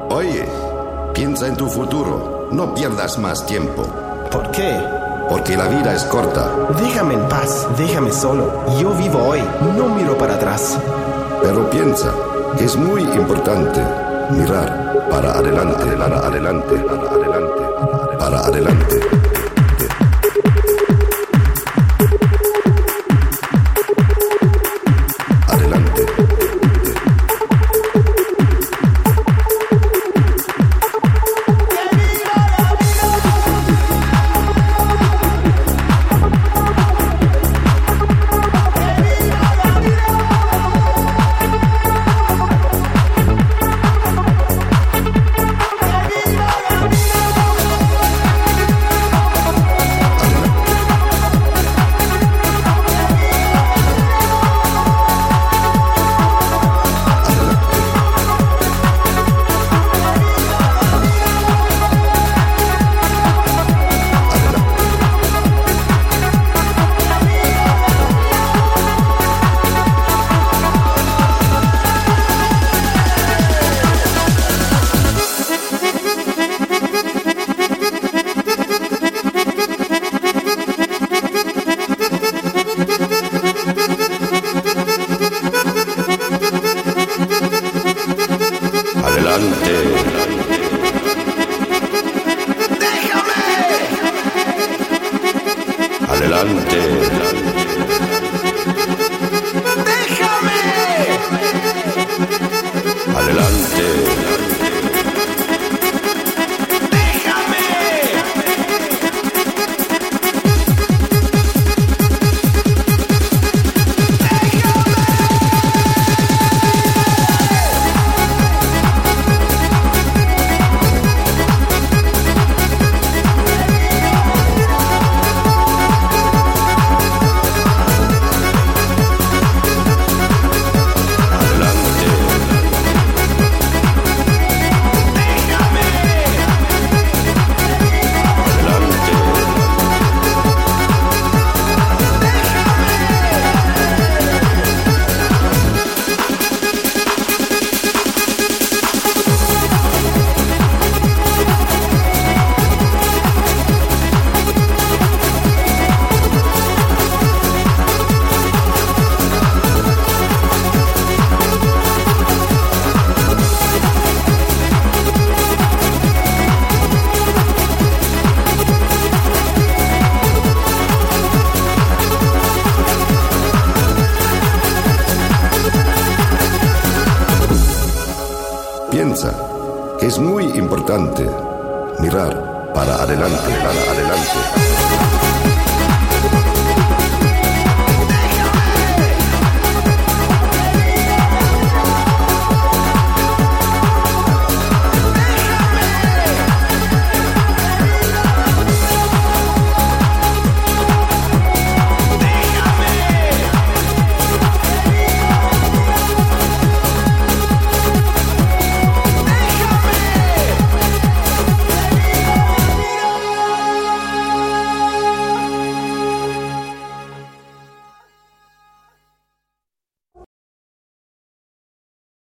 Oye, piensa en tu futuro. No pierdas más tiempo. ¿Por qué? Porque la vida es corta. Déjame en paz, déjame solo. Yo vivo hoy, no miro para atrás. Pero piensa que es muy importante mirar para adelante, para adelante, para adelante, para adelante. Piensa que es muy importante mirar para adelante, para adelante.